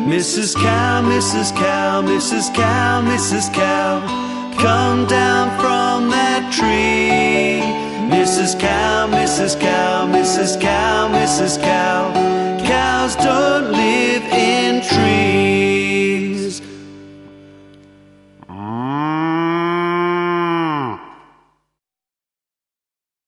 Mrs. Cow, Mrs. Cow, Mrs. Cow, Mrs. Cow, come down from that tree. Mrs. Cow, Mrs. Cow, Mrs. Cow, Mrs. Cow, cows don't live